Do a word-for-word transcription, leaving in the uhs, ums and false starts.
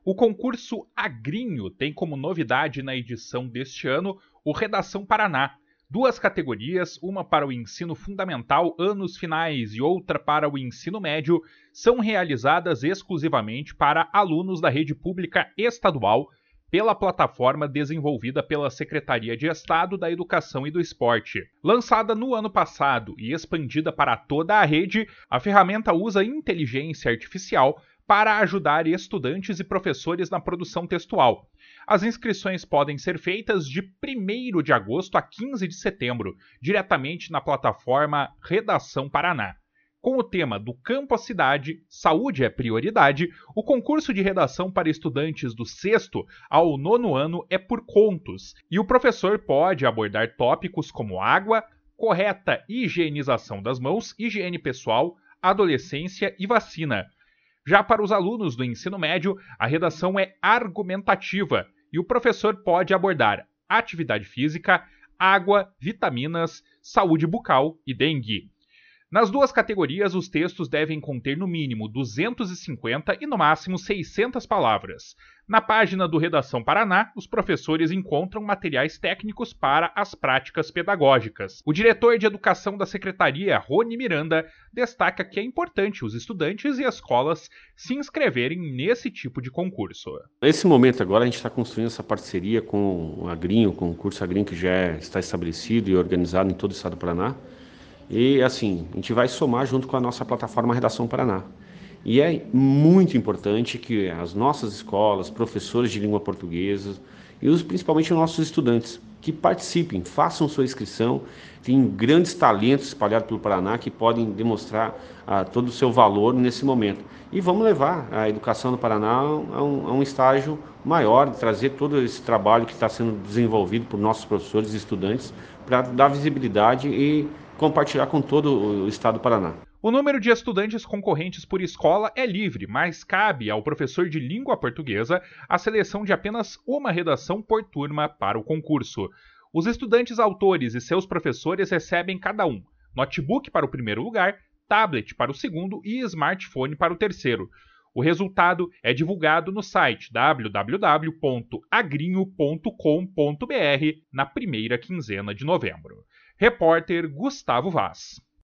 O concurso Agrinho tem como novidade na edição deste ano o Redação Paraná. Duas categorias, uma para o ensino fundamental anos finais e outra para o ensino médio, são realizadas exclusivamente para alunos da rede pública estadual pela plataforma desenvolvida pela Secretaria de Estado da Educação e do Esporte. Lançada no ano passado e expandida para toda a rede, a ferramenta usa inteligência artificial para ajudar estudantes e professores na produção textual. As inscrições podem ser feitas de primeiro de agosto a quinze de setembro, diretamente na plataforma Redação Paraná. Com o tema do campo à cidade, saúde é prioridade, o concurso de redação para estudantes do sexto ao nono ano é por contos, e o professor pode abordar tópicos como água, correta higienização das mãos, higiene pessoal, adolescência e vacina. Já para os alunos do ensino médio, a redação é argumentativa e o professor pode abordar atividade física, água, vitaminas, saúde bucal e dengue. Nas duas categorias, os textos devem conter no mínimo duzentas e cinquenta e no máximo seiscentas palavras. Na página do Redação Paraná, os professores encontram materiais técnicos para as práticas pedagógicas. O diretor de Educação da Secretaria, Rony Miranda, destaca que é importante os estudantes e escolas se inscreverem nesse tipo de concurso. Nesse momento agora a gente está construindo essa parceria com o Agrinho, com o curso Agrinho que já está estabelecido e organizado em todo o estado do Paraná. E assim, a gente vai somar junto com a nossa plataforma Redação Paraná. E é muito importante que as nossas escolas, professores de língua portuguesa e os, principalmente os nossos estudantes, que participem, façam sua inscrição. Tem grandes talentos espalhados pelo Paraná que podem demonstrar ah, todo o seu valor nesse momento. E vamos levar a educação no Paraná a um, a um estágio maior, trazer todo esse trabalho que está sendo desenvolvido por nossos professores e estudantes para dar visibilidade e compartilhar com todo o estado do Paraná. O número de estudantes concorrentes por escola é livre, mas cabe ao professor de língua portuguesa a seleção de apenas uma redação por turma para o concurso. Os estudantes autores e seus professores recebem cada um notebook para o primeiro lugar, tablet para o segundo e smartphone para o terceiro. O resultado é divulgado no site w w w ponto agrinho ponto com ponto b r na primeira quinzena de novembro. Repórter Gustavo Vaz.